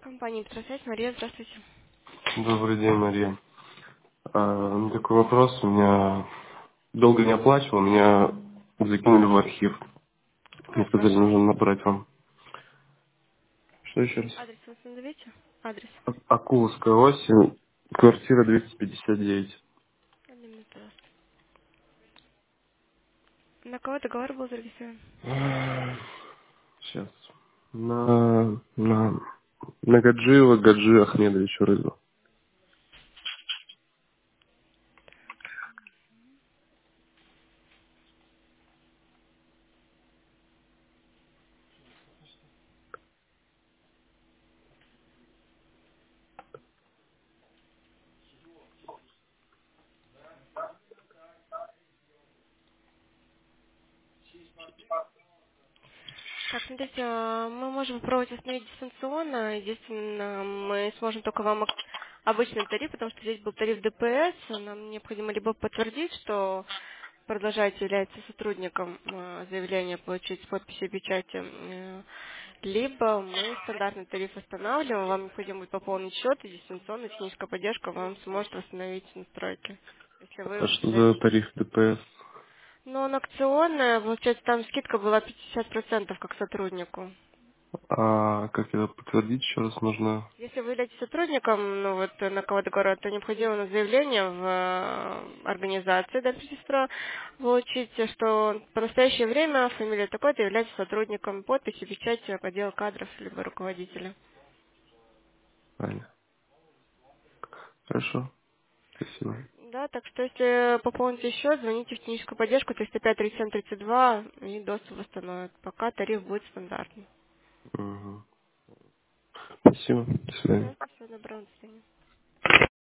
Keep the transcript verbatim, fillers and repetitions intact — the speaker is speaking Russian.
Компания «Петросвязь», Мария, здравствуйте. Добрый день, Мария. А, ну, такой вопрос. У меня долго не оплачивал, меня закинули в архив. Мне Как ваш сказали, нужно набрать вам. Что еще раз? адрес вы назовите? Адрес. А- Акуловская восемь, квартира двести пятьдесят девять. Одну минуту, пожалуйста. На кого договор был зарегистрирован? А, Сейчас. На, на, на Гаджиева, Гаджи Ахмедовича Рызу. Так, смотрите, а, мы можем попробовать установить дистанционно. Единственное, мы сможем только вам ак- обычный тариф, потому что здесь был тариф ДПС. Нам необходимо либо подтвердить, что продолжаете является сотрудником, а, заявление получить с подписью и печати, э, либо мы стандартный тариф восстанавливаем, вам необходимо будет пополнить счет, и дистанционная техническая поддержка вам сможет восстановить настройки. Если А вы что за заявите. тариф ДПС? Но он акционная, получается, там скидка была пятьдесят процентов как сотруднику. А как это подтвердить еще раз нужно? Если вы являетесь сотрудником, ну вот э, на кого договора, то необходимо на заявление в э, организации Дальпредстро получить, что по настоящее время фамилия такой-то является сотрудником, подпись и печать отдела кадров либо руководителя. Правильно. Хорошо. Спасибо. Да, так что если пополните счет, звоните в техническую поддержку триста пять тридцать семь тридцать два и доступ восстановят. Пока тариф будет стандартный. Мгм. Спасибо. До свидания. Пожалуйста, всего доброго, до свидания.